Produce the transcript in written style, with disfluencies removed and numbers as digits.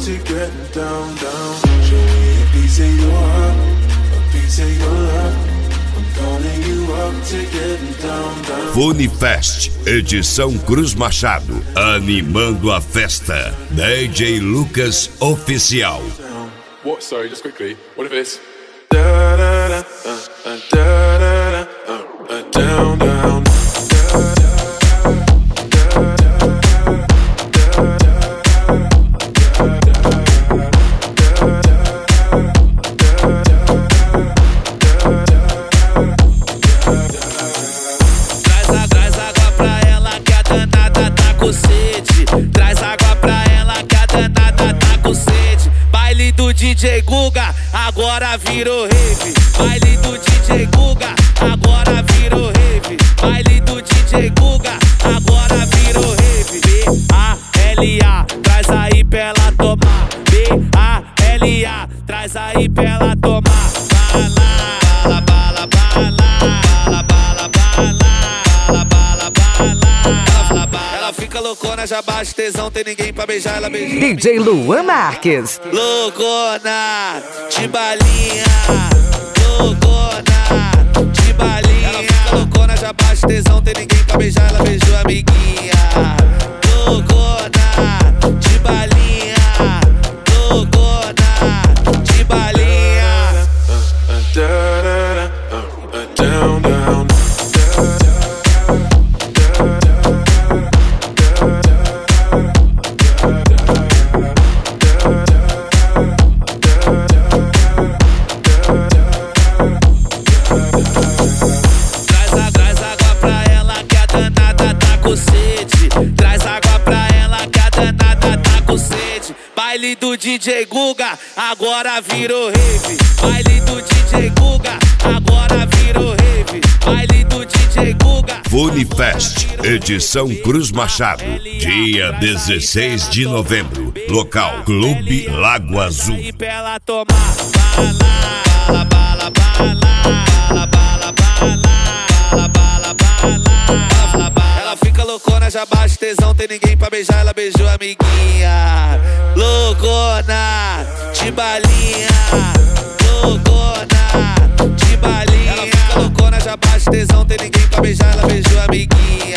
to getting down, down. Show me a piece of your heart, a piece of your love. Funifest, edição Cruz Machado, animando a festa. DJ Lucas Oficial. What? Sorry, just quickly. What if it's down, down. DJ Guga, agora virou rave. Baile do DJ Guga, agora virou rave. Baile do DJ Guga, agora virou rave. B-A-L-A, traz aí pra ela tomar. B-A-L-A, traz aí pra ela tomar. Bala, bala, bala, bala, bala, bala, bala, bala, bala. Ela fica loucona, já baixa tesão, tem ninguém pra beijar, ela beija. DJ Luan Marques. Loucona, de balinha. Loucona, de balinha. Ela fica loucona, já baixa tesão, tem ninguém pra beijar, ela beijou a amiguinha. Loucona, de balinha. Loucona, de balinha. Down, down. Baile do DJ Guga, agora virou rave. Baile do DJ Guga, agora virou rave. Baile do DJ Guga. Funifest, edição Cruz Machado, dia 16 de novembro. Local Clube Lago Azul. Pra ela tomar bala, bala, bala, bala, bala, bala, bala, bala, bala. Ela fica loucona, já baixa tesão, tem ninguém pra beijar, ela beijou a amiguinha. Loucona, de balinha. Loucona, de balinha. Ela fica loucona, já baixa tesão, tem ninguém pra beijar, ela beijou a amiguinha.